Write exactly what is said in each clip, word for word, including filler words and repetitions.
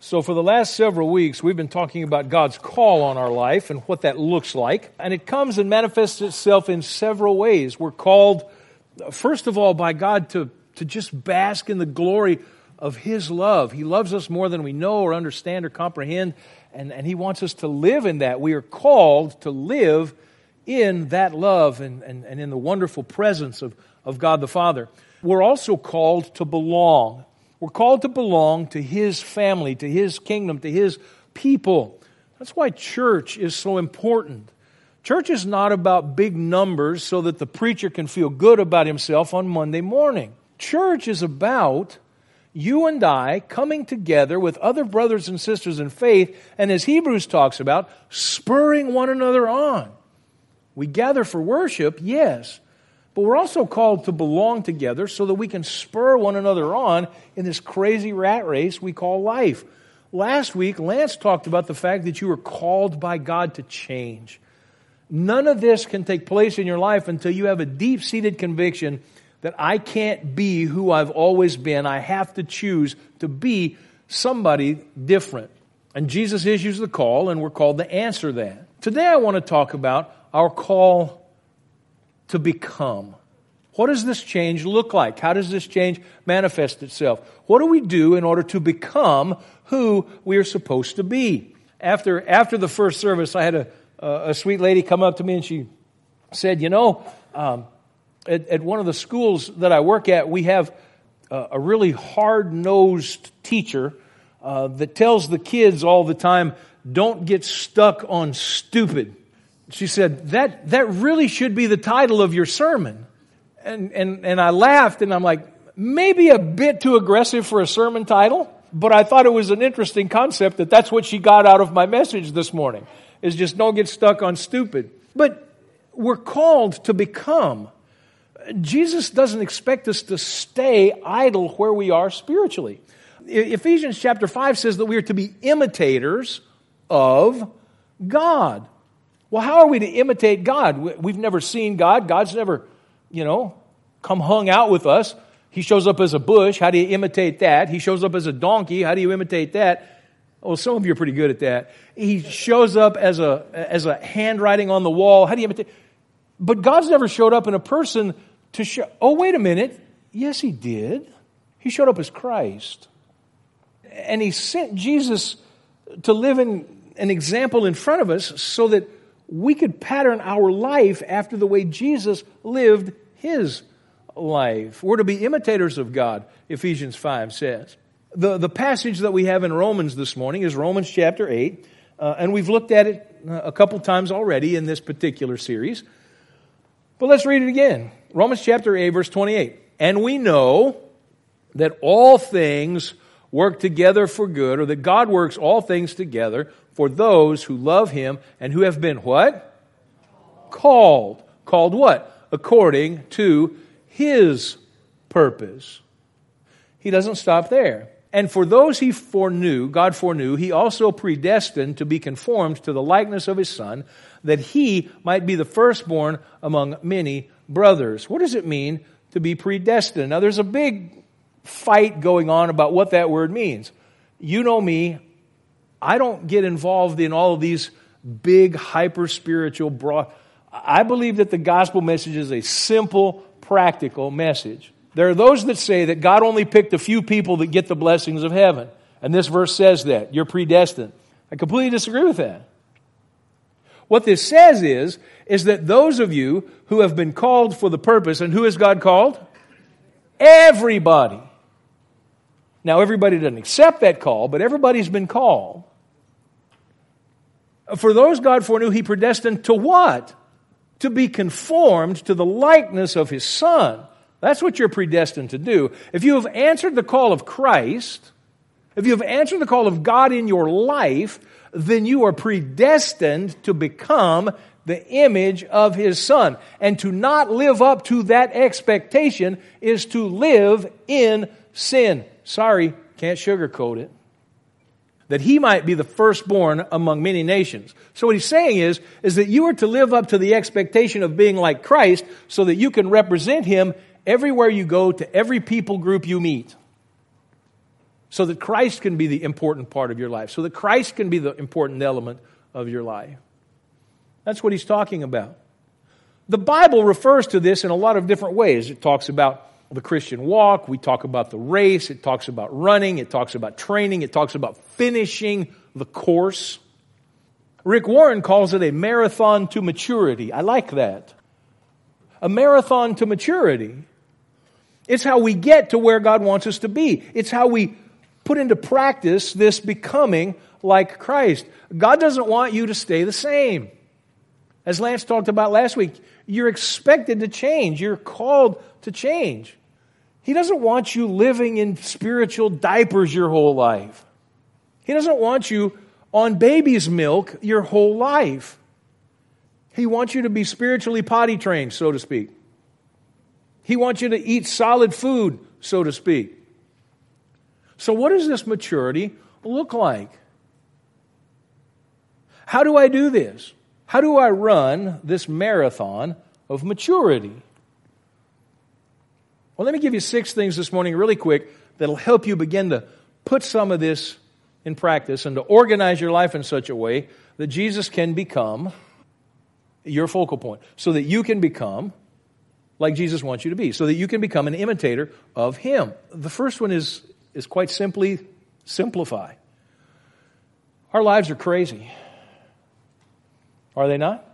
So for the last several weeks, we've been talking about God's call on our life and what that looks like. And it comes and manifests itself in several ways. We're called, first of all, by God to, to just bask in the glory of His love. He loves us more than we know or understand or comprehend, and, and He wants us to live in that. We are called to live in that love and, and, and in the wonderful presence of, of God the Father. We're also called to belong. We're called to belong to His family, to His kingdom, to His people. That's why church is so important. Church is not about big numbers so that the preacher can feel good about himself on Monday morning. Church is about you and I coming together with other brothers and sisters in faith, and as Hebrews talks about, spurring one another on. We gather for worship, yes, but we're also called to belong together so that we can spur one another on in this crazy rat race we call life. Last week, Lance talked about the fact that you were called by God to change. None of this can take place in your life until you have a deep-seated conviction that I can't be who I've always been. I have to choose to be somebody different. And Jesus issues the call, and we're called to answer that. Today I want to talk about our call to become. What does this change look like? How does this change manifest itself? What do we do in order to become who we are supposed to be? After after the first service, I had a, a sweet lady come up to me and she said, you know, um, at, at one of the schools that I work at, we have a, a really hard-nosed teacher uh, that tells the kids all the time, don't get stuck on stupid. She said, that that really should be the title of your sermon. And, and, and I laughed, and I'm like, maybe a bit too aggressive for a sermon title, but I thought it was an interesting concept that that's what she got out of my message this morning, is just don't get stuck on stupid. But we're called to become. Jesus doesn't expect us to stay idle where we are spiritually. Ephesians chapter five says that we are to be imitators of God. Well, how are we to imitate God? We've never seen God. God's never, you know, come hung out with us. He shows up as a bush. How do you imitate that? He shows up as a donkey. How do you imitate that? Well, some of you are pretty good at that. He shows up as a as a handwriting on the wall. How do you imitate? But God's never showed up in a person to show. Oh, wait a minute. Yes, He did. He showed up as Christ. And He sent Jesus to live in an example in front of us so that we could pattern our life after the way Jesus lived His life. We're to be imitators of God, Ephesians five says. The, the passage that we have in Romans this morning is Romans chapter eight, uh, and we've looked at it a couple times already in this particular series. But let's read it again. Romans chapter eight, verse twenty-eight. And we know that all things work together for good, or that God works all things together for those who love Him and who have been what? Called. Called what? According to His purpose. He doesn't stop there. And for those He foreknew, God foreknew, He also predestined to be conformed to the likeness of His Son, that He might be the firstborn among many brothers. What does it mean to be predestined? Now there's a big fight going on about what that word means. You know me, I don't get involved in all of these big, hyper-spiritual, broad... I believe that the gospel message is a simple, practical message. There are those that say that God only picked a few people that get the blessings of heaven. And this verse says that. You're predestined. I completely disagree with that. What this says is, is that those of you who have been called for the purpose, and who has God called? Everybody. Now, everybody doesn't accept that call, but everybody's been called. For those God foreknew, He predestined to what? To be conformed to the likeness of His Son. That's what you're predestined to do. If you have answered the call of Christ, if you have answered the call of God in your life, then you are predestined to become the image of His Son. And to not live up to that expectation is to live in sin. Sorry, can't sugarcoat it. That He might be the firstborn among many nations. So what He's saying is, is that you are to live up to the expectation of being like Christ so that you can represent Him everywhere you go, to every people group you meet. so that Christ can be the important part of your life, so that Christ can be the important element of your life. That's what he's talking about. The Bible refers to this in a lot of different ways. It talks about the Christian walk. We talk about the race. It talks about running. It talks about training. It talks about finishing the course. Rick Warren calls it a marathon to maturity. I like that. A marathon to maturity. It's how we get to where God wants us to be. It's how we put into practice this becoming like Christ. God doesn't want you to stay the same. As Lance talked about last week, you're expected to change. You're called to change. He doesn't want you living in spiritual diapers your whole life. He doesn't want you on baby's milk your whole life. He wants you to be spiritually potty trained, so to speak. He wants you to eat solid food, so to speak. So what does this maturity look like? How do I do this? How do I run this marathon of maturity? Well, let me give you six things this morning really quick that'll help you begin to put some of this in practice and to organize your life in such a way that Jesus can become your focal point, so that you can become like Jesus wants you to be, so that you can become an imitator of Him. The first one is, is quite simply simplify. Our lives are crazy. Are they not?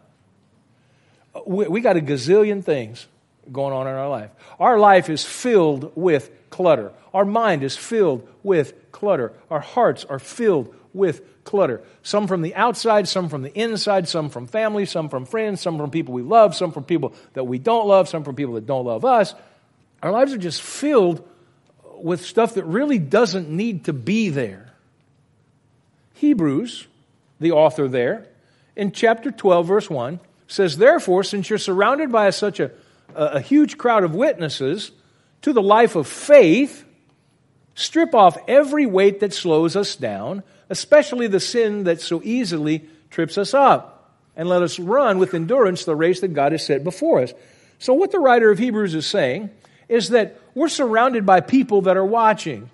We, we got a gazillion things going on in our life. Our life is filled with clutter. Our mind is filled with clutter. Our hearts are filled with clutter. Some from the outside, some from the inside, some from family, some from friends, some from people we love, some from people that we don't love, some from people that don't love us. Our lives are just filled with stuff that really doesn't need to be there. Hebrews, the author there, in chapter twelve, verse one, says, "Therefore, since you're surrounded by such a, a huge crowd of witnesses to the life of faith, strip off every weight that slows us down, especially the sin that so easily trips us up, and let us run with endurance the race that God has set before us." So what the writer of Hebrews is saying is that we're surrounded by people that are watching.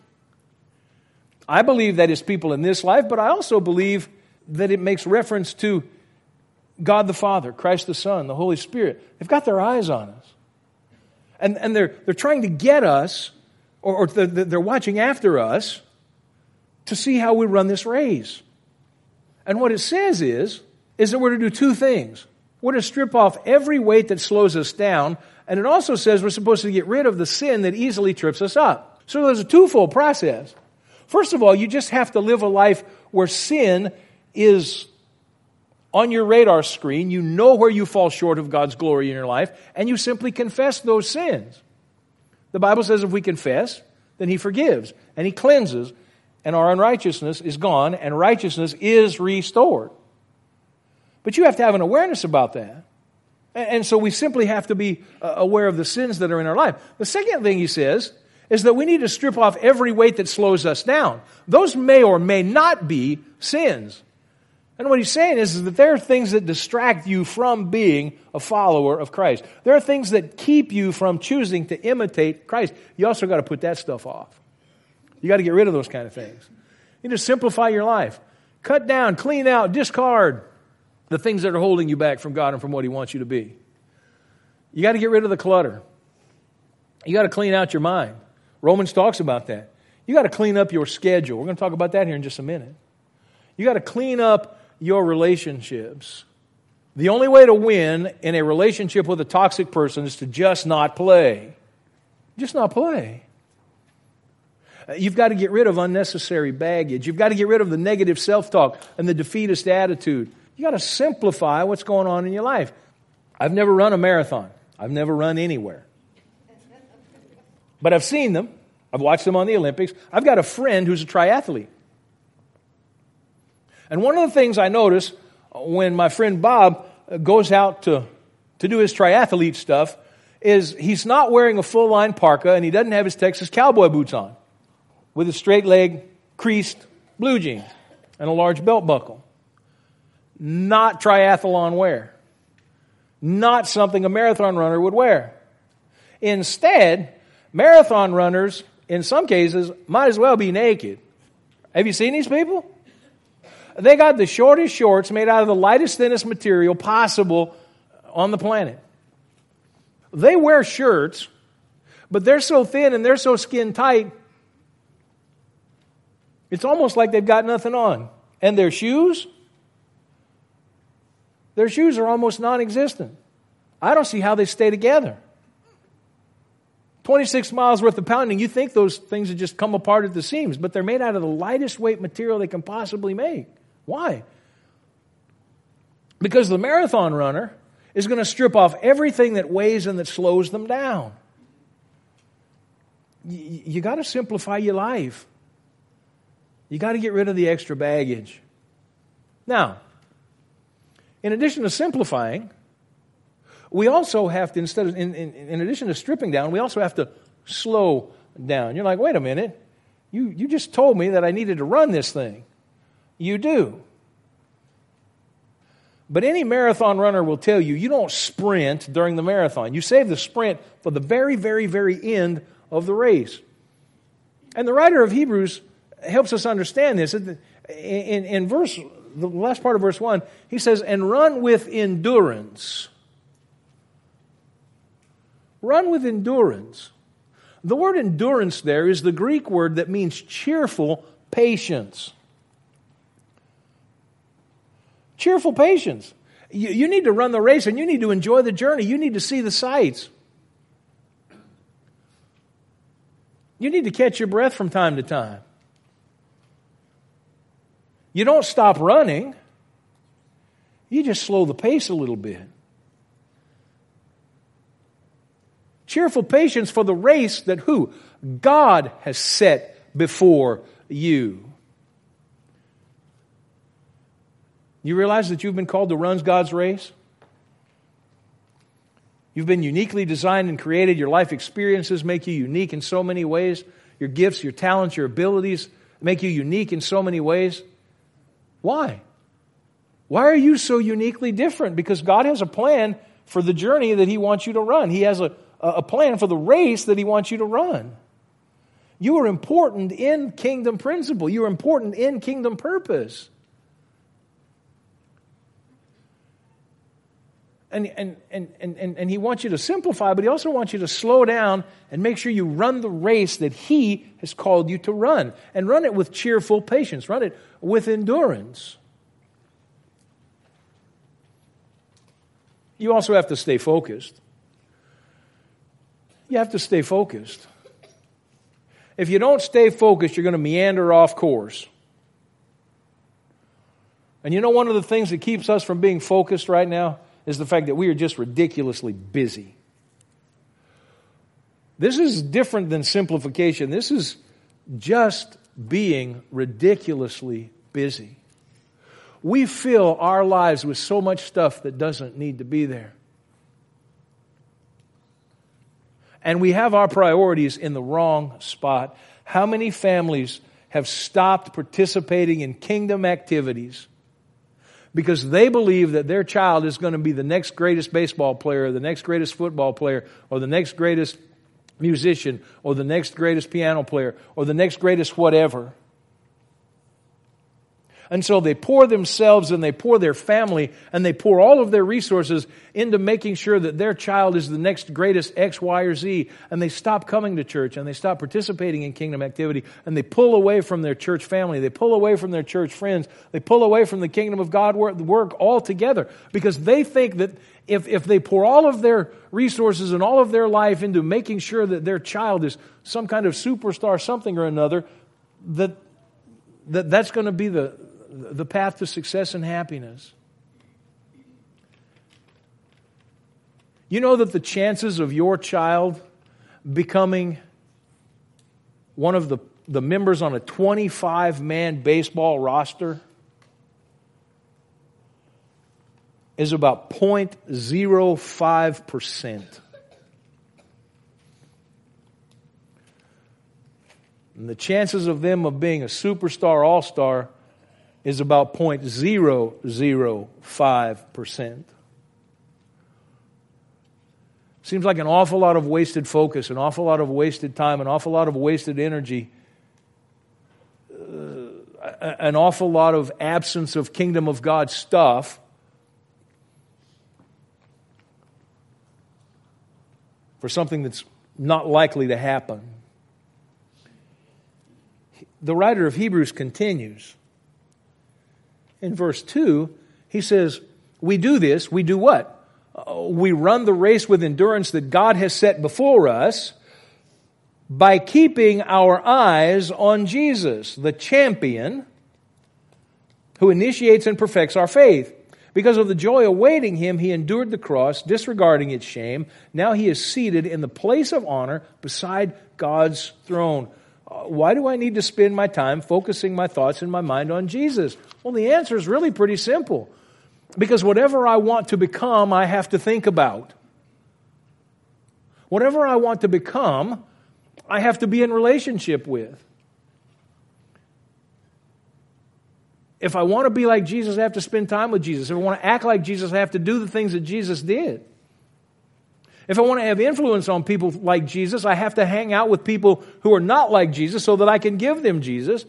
I believe that is people in this life, but I also believe that it makes reference to God the Father, Christ the Son, the Holy Spirit. They've got their eyes on us. And, and they're, they're trying to get us, or, or they're watching after us to see how we run this race. And what it says is, is that we're to do two things. We're to strip off every weight that slows us down, and it also says we're supposed to get rid of the sin that easily trips us up. So there's a twofold process. First of all, you just have to live a life where sin is on your radar screen. You know where you fall short of God's glory in your life, and you simply confess those sins. The Bible says if we confess, then He forgives, and He cleanses, and our unrighteousness is gone, and righteousness is restored. But you have to have an awareness about that. And so we simply have to be aware of the sins that are in our life. The second thing he says is that we need to strip off every weight that slows us down. Those may or may not be sins. And what he's saying is, is that there are things that distract you from being a follower of Christ. There are things that keep you from choosing to imitate Christ. You also got to put that stuff off. You got to get rid of those kind of things. You need to simplify your life. Cut down, clean out, discard the things that are holding you back from God and from what He wants you to be. You got to get rid of the clutter. You got to clean out your mind. Romans talks about that. You got to clean up your schedule. We're going to talk about that here in just a minute. You got to clean up your relationships. The only way to win in a relationship with a toxic person is to just not play. Just not play. You've got to get rid of unnecessary baggage. You've got to get rid of the negative self-talk and the defeatist attitude. You got to simplify what's going on in your life. I've never run a marathon. I've never run anywhere. But I've seen them. I've watched them on the Olympics. I've got a friend who's a triathlete. And one of the things I notice when my friend Bob goes out to, to do his triathlete stuff is he's not wearing a full-line parka and he doesn't have his Texas cowboy boots on with a straight leg, creased blue jeans and a large belt buckle. Not triathlon wear. Not something a marathon runner would wear. Instead, marathon runners in some cases, might as well be naked. Have you seen these people? They got the shortest shorts made out of the lightest, thinnest material possible on the planet. They wear shirts, but they're so thin and they're so skin tight, it's almost like they've got nothing on. And their shoes, their shoes are almost non-existent. I don't see how they stay together. twenty-six miles worth of pounding, you think those things would just come apart at the seams, but they're made out of the lightest weight material they can possibly make. Why? Because the marathon runner is going to strip off everything that weighs and that slows them down. You, you got to simplify your life. You got to get rid of the extra baggage. Now, in addition to simplifying, we also have to, instead of, in, in, in addition to stripping down, we also have to slow down. You're like, wait a minute. You, you just told me that I needed to run this thing. You do. But any marathon runner will tell you, you don't sprint during the marathon. You save the sprint for the very, very, very end of the race. And the writer of Hebrews helps us understand this. In, in, in verse, the last part of verse one, he says, and run with endurance. Run with endurance. The word endurance there is the Greek word that means cheerful patience. Cheerful patience. You, you need to run the race and you need to enjoy the journey. You need to see the sights. You need to catch your breath from time to time. You don't stop running. You just slow the pace a little bit. Cheerful patience for the race that who? God has set before you. You realize that you've been called to run God's race? You've been uniquely designed and created. Your life experiences make you unique in so many ways. Your gifts, your talents, your abilities make you unique in so many ways. Why? Why are you so uniquely different? Because God has a plan for the journey that He wants you to run. He has a, a plan for the race that He wants you to run. You are important in kingdom principle. You are important in kingdom purpose. And, and, and, and, and He wants you to simplify, but He also wants you to slow down and make sure you run the race that He has called you to run. And run it with cheerful patience. Run it with endurance. You also have to stay focused. You have to stay focused. If you don't stay focused, you're going to meander off course. And you know one of the things that keeps us from being focused right now is the fact that we are just ridiculously busy. This is different than simplification. This is just being ridiculously busy. We fill our lives with so much stuff that doesn't need to be there. And we have our priorities in the wrong spot. How many families have stopped participating in kingdom activities because they believe that their child is going to be the next greatest baseball player, or the next greatest football player, or the next greatest musician, or the next greatest piano player, or the next greatest whatever? And so they pour themselves and they pour their family and they pour all of their resources into making sure that their child is the next greatest X, Y, or Z. And they stop coming to church and they stop participating in kingdom activity and they pull away from their church family. They pull away from their church friends. They pull away from the kingdom of God work, work altogether because they think that if, if they pour all of their resources and all of their life into making sure that their child is some kind of superstar something or another, that, that that's going to be the the path to success and happiness. You know that the chances of your child becoming one of the, the members on a twenty-five man baseball roster is about zero point zero five percent. And the chances of them of being a superstar, all-star is about zero point zero zero five percent. Seems like an awful lot of wasted focus, an awful lot of wasted time, an awful lot of wasted energy, uh, an awful lot of absence of kingdom of God stuff for something that's not likely to happen. The writer of Hebrews continues. In verse two, he says, we do this, we do what? We run the race with endurance that God has set before us by keeping our eyes on Jesus, the champion who initiates and perfects our faith. Because of the joy awaiting him, he endured the cross, disregarding its shame. Now he is seated in the place of honor beside God's throne. Why do I need to spend my time focusing my thoughts and my mind on Jesus? Well, the answer is really pretty simple. Because whatever I want to become, I have to think about. Whatever I want to become, I have to be in relationship with. If I want to be like Jesus, I have to spend time with Jesus. If I want to act like Jesus, I have to do the things that Jesus did. If I want to have influence on people like Jesus, I have to hang out with people who are not like Jesus so that I can give them Jesus.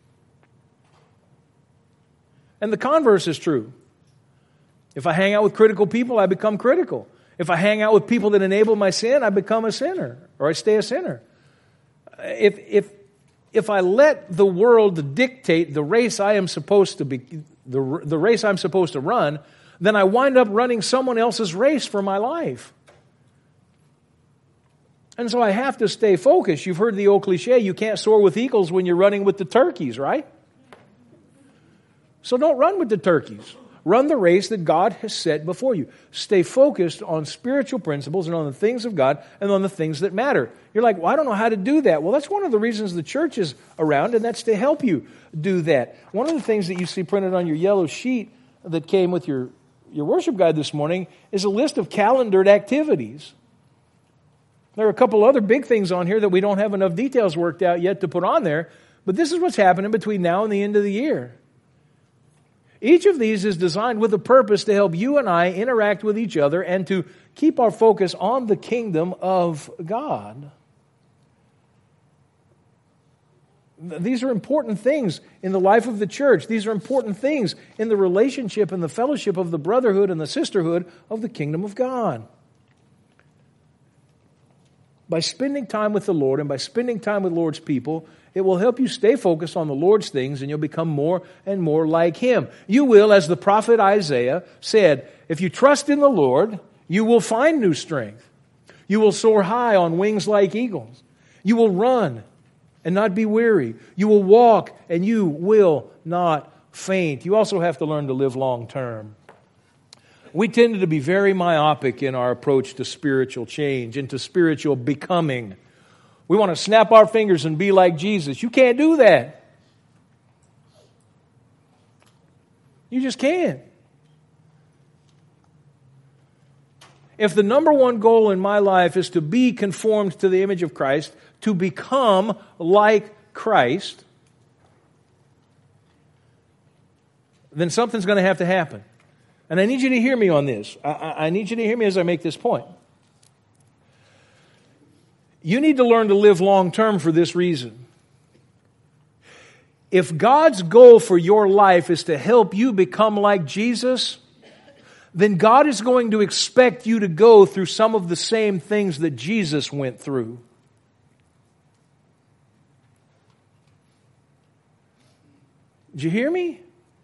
And the converse is true. If I hang out with critical people, I become critical. If I hang out with people that enable my sin, I become a sinner, or I stay a sinner. If if if I let the world dictate the race I am supposed to be, the the race I'm supposed to run, then I wind up running someone else's race for my life. And so I have to stay focused. You've heard the old cliche, you can't soar with eagles when you're running with the turkeys, right? So don't run with the turkeys. Run the race that God has set before you. Stay focused on spiritual principles and on the things of God and on the things that matter. You're like, well, I don't know how to do that. Well, that's one of the reasons the church is around, and that's to help you do that. One of the things that you see printed on your yellow sheet that came with your, your worship guide this morning is a list of calendared activities. There are a couple other big things on here that we don't have enough details worked out yet to put on there, but this is what's happening between now and the end of the year. Each of these is designed with a purpose to help you and I interact with each other and to keep our focus on the kingdom of God. These are important things in the life of the church. These are important things in the relationship and the fellowship of the brotherhood and the sisterhood of the kingdom of God. By spending time with the Lord and by spending time with Lord's people, it will help you stay focused on the Lord's things, and you'll become more and more like Him. You will, as the prophet Isaiah said, if you trust in the Lord, you will find new strength. You will soar high on wings like eagles. You will run and not be weary. You will walk and you will not faint. You also have to learn to live long term. We tend to be very myopic in our approach to spiritual change and to spiritual becoming. We want to snap our fingers and be like Jesus. You can't do that. You just can't. If the number one goal in my life is to be conformed to the image of Christ, to become like Christ, then something's going to have to happen. And I need you to hear me on this. I, I, I need you to hear me as I make this point. You need to learn to live long term for this reason. If God's goal for your life is to help you become like Jesus, then God is going to expect you to go through some of the same things that Jesus went through. Did you hear me?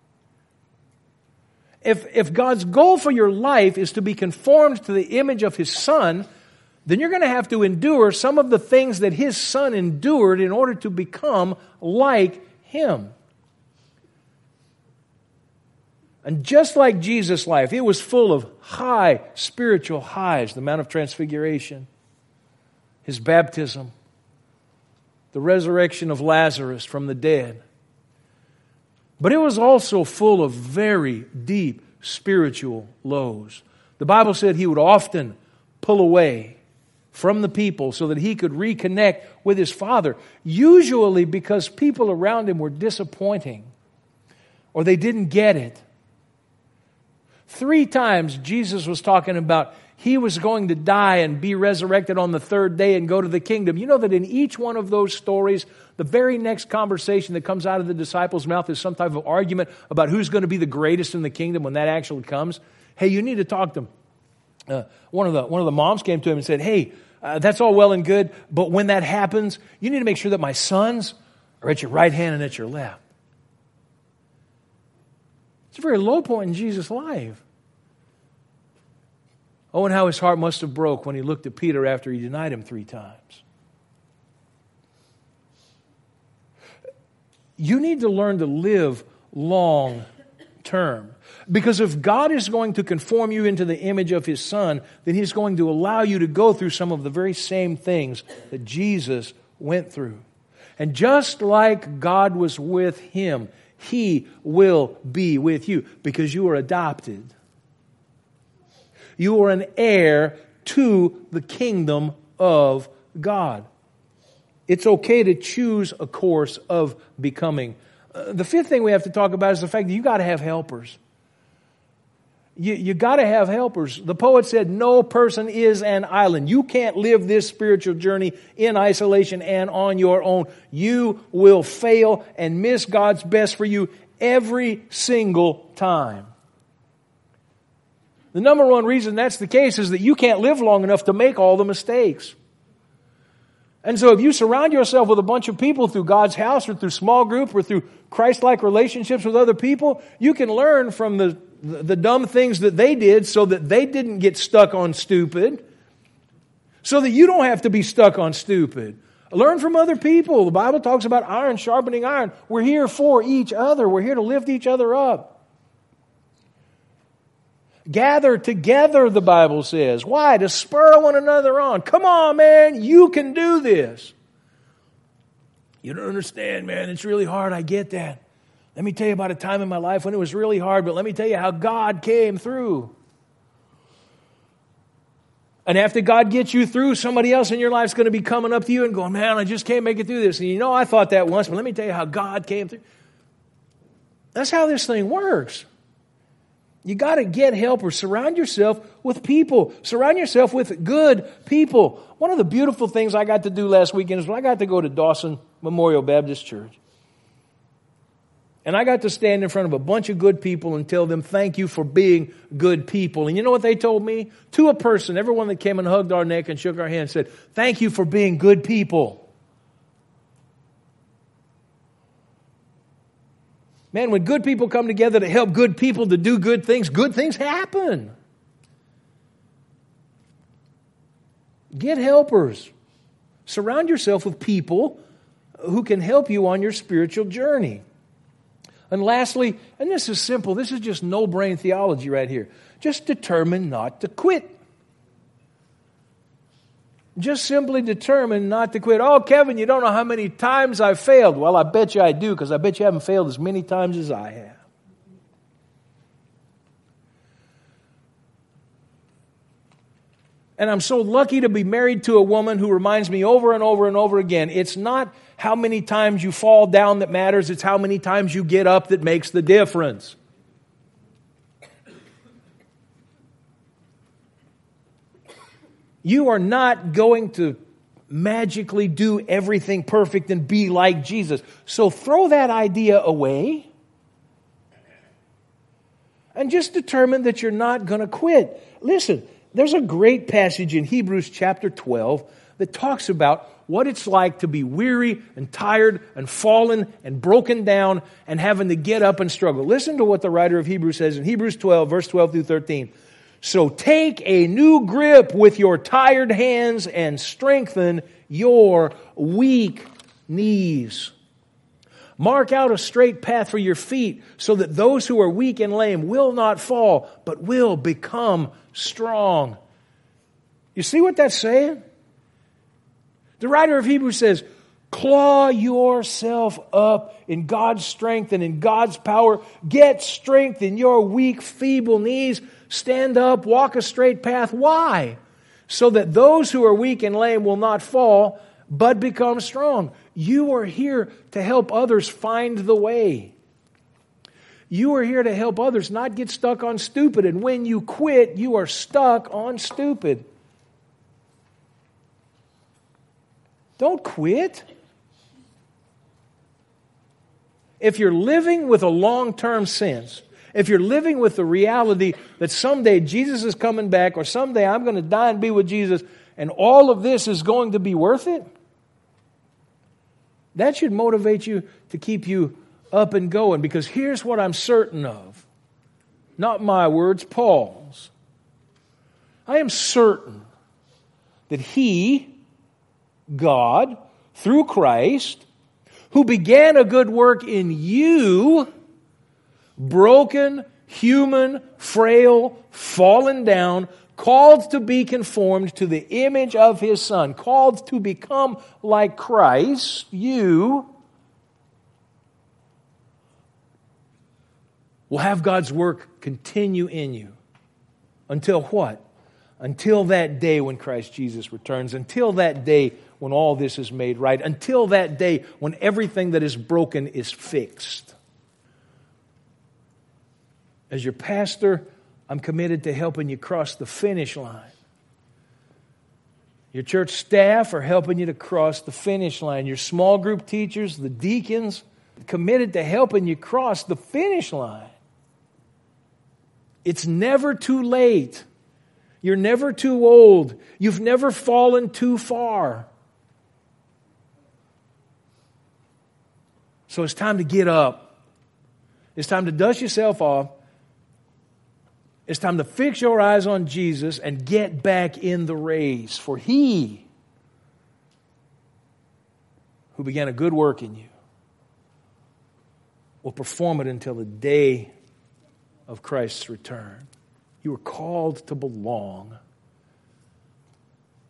If, if God's goal for your life is to be conformed to the image of His Son, then you're going to have to endure some of the things that His Son endured in order to become like Him. And just like Jesus' life, it was full of high spiritual highs. The Mount of Transfiguration, His baptism, the resurrection of Lazarus from the dead. But it was also full of very deep spiritual lows. The Bible said He would often pull away from the people so that He could reconnect with His Father, usually because people around Him were disappointing or they didn't get it. Three times Jesus was talking about He was going to die and be resurrected on the third day and go to the kingdom. You know that in each one of those stories, the very next conversation that comes out of the disciples' mouth is some type of argument about who's going to be the greatest in the kingdom when that actually comes. Hey, you need to talk to them. Uh, one of the one of the moms came to him and said, hey, uh, that's all well and good, but when that happens, you need to make sure that my sons are at your right hand and at your left. It's a very low point in Jesus' life. Oh, and how his heart must have broke when he looked at Peter after he denied him three times. You need to learn to live long term. Because if God is going to conform you into the image of His Son, then He's going to allow you to go through some of the very same things that Jesus went through. And just like God was with Him, He will be with you because you are adopted. You are an heir to the kingdom of God. It's okay to choose a course of becoming. Uh, the fifth thing we have to talk about is the fact that you got to have helpers. You, you got to have helpers. The poet said, no person is an island. You can't live this spiritual journey in isolation and on your own. You will fail and miss God's best for you every single time. The number one reason that's the case is that you can't live long enough to make all the mistakes. And so if you surround yourself with a bunch of people through God's house or through small group or through Christ-like relationships with other people, you can learn from the, the, the dumb things that they did so that they didn't get stuck on stupid, so that you don't have to be stuck on stupid. Learn from other people. The Bible talks about iron sharpening iron. We're here for each other. We're here to lift each other up. Gather together, the Bible says. Why? To spur one another on. Come on, man. You can do this. You don't understand, man. It's really hard. I get that. Let me tell you about a time in my life when it was really hard, but let me tell you how God came through. And after God gets you through, somebody else in your life is going to be coming up to you and going, man, I just can't make it through this. And you know, I thought that once, but let me tell you how God came through. That's how this thing works. You got to get help or surround yourself with people. Surround yourself with good people. One of the beautiful things I got to do last weekend is when I got to go to Dawson Memorial Baptist Church. And I got to stand in front of a bunch of good people and tell them thank you for being good people. And you know what they told me? To a person, everyone that came and hugged our neck and shook our hand said, thank you for being good people. Man, when good people come together to help good people to do good things, good things happen. Get helpers. Surround yourself with people who can help you on your spiritual journey. And lastly, and this is simple, this is just no-brain theology right here. Just determine not to quit. Just simply determine not to quit. Oh, Kevin, you don't know how many times I've failed. Well, I bet you I do, because I bet you haven't failed as many times as I have. And I'm so lucky to be married to a woman who reminds me over and over and over again, it's not how many times you fall down that matters, it's how many times you get up that makes the difference. You are not going to magically do everything perfect and be like Jesus. So throw that idea away and just determine that you're not going to quit. Listen, there's a great passage in Hebrews chapter twelve that talks about what it's like to be weary and tired and fallen and broken down and having to get up and struggle. Listen to what the writer of Hebrews says in Hebrews twelve, verse twelve through thirteen. So take a new grip with your tired hands and strengthen your weak knees. Mark out a straight path for your feet so that those who are weak and lame will not fall, but will become strong. You see what that's saying? The writer of Hebrews says, claw yourself up in God's strength and in God's power. Get strength in your weak, feeble knees. Stand up, walk a straight path. Why? So that those who are weak and lame will not fall, but become strong. You are here to help others find the way. You are here to help others not get stuck on stupid. And when you quit, you are stuck on stupid. Don't quit. If you're living with a long-term sense, if you're living with the reality that someday Jesus is coming back, or someday I'm going to die and be with Jesus, and all of this is going to be worth it, that should motivate you to keep you up and going. Because here's what I'm certain of. Not my words, Paul's. I am certain that He, God, through Christ, who began a good work in you, broken, human, frail, fallen down, called to be conformed to the image of His Son, called to become like Christ, you will have God's work continue in you. Until what? Until that day when Christ Jesus returns. Until that day when all this is made right. Until that day when everything that is broken is fixed. As your pastor, I'm committed to helping you cross the finish line. Your church staff are helping you to cross the finish line. Your small group teachers, the deacons, committed to helping you cross the finish line. It's never too late. You're never too old. You've never fallen too far. So it's time to get up. It's time to dust yourself off. It's time to fix your eyes on Jesus and get back in the race. For He who began a good work in you will perform it until the day of Christ's return. You are called to belong